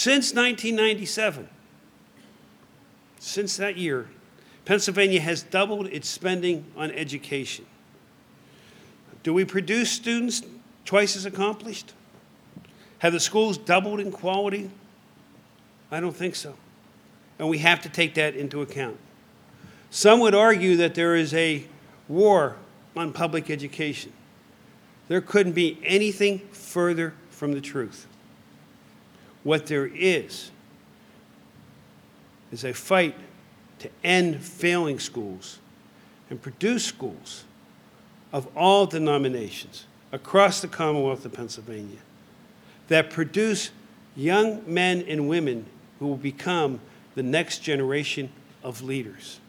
Since 1997, since that year, Pennsylvania has doubled its spending on education. Do we produce students twice as accomplished? Have the schools doubled in quality? I don't think so. And we have to take that into account. Some would argue that there is a war on public education. There couldn't be anything further from the truth. What there is a fight to end failing schools and produce schools of all denominations across the Commonwealth of Pennsylvania that produce young men and women who will become the next generation of leaders.